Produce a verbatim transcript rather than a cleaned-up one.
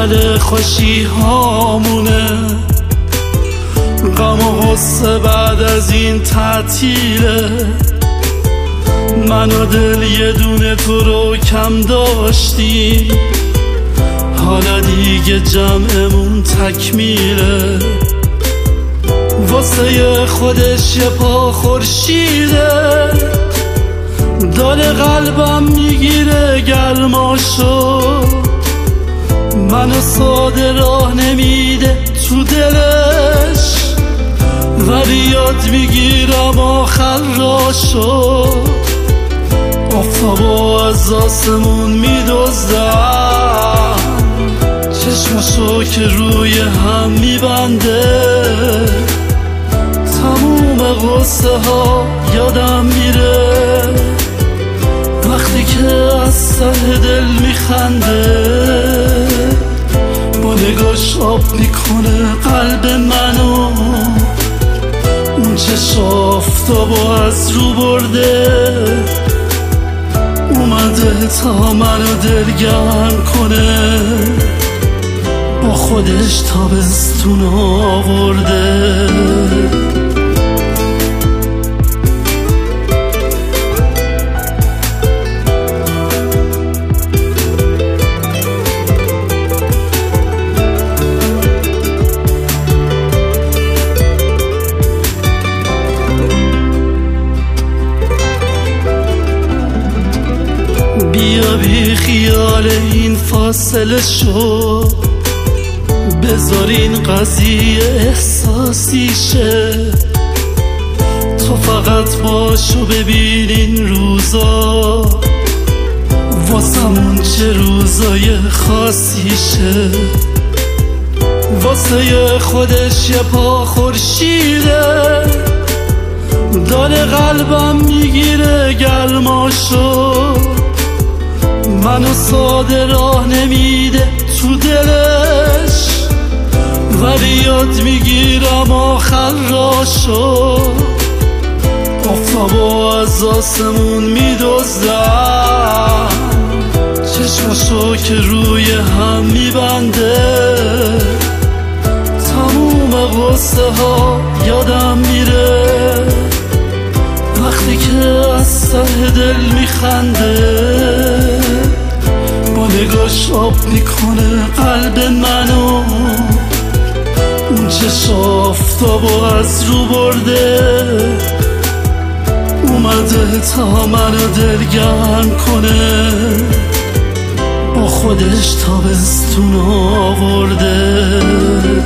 اومده خوشی هامونه، غم و غصه بعد از این تعطیله. من و دل یه دونه تو رو کم داشتیم، حالا دیگه جمعمون تکمیله. واسه خودش یه پا خورشیده، دل قلبم میگیره گرماشو. منو ساده راه نمیده تو دلش، ولی یاد میگیرم آخر راشو. آفتابو از آسمون میدزدم، چشمشو که روی هم میبنده. تموم غصه ها یادم میره وقتی که از ته دل میخنده. با نگاش آب میکنه قلب منو، اون چشم آفتابو از رو برده. اومده تا منو دلگرم کنه، با خودش تابستون آورده. بیا بی خیال این فاصله شو، بذار این قضیه احساسی شه. تو فقط باشو ببین این روزا، واسمون چه روزای خاصی شه. واسه خودش یه پا خورشیده، دل قلبم میگیره گرماشو. منو ساده راه نمیده تو دلش، ولی یاد میگیرم آخر راشو. آفتابو از آسمون میدزدم، چشمشو که روی هم میبنده. تموم غصه ها یادم میره وقتی که از ته دل میخنده. با نگاش آب میکنه قلب منو، اون چشم آفتابو از رو برده. اومده تا منو دلگرم کنه، با خودش تابستون آورده.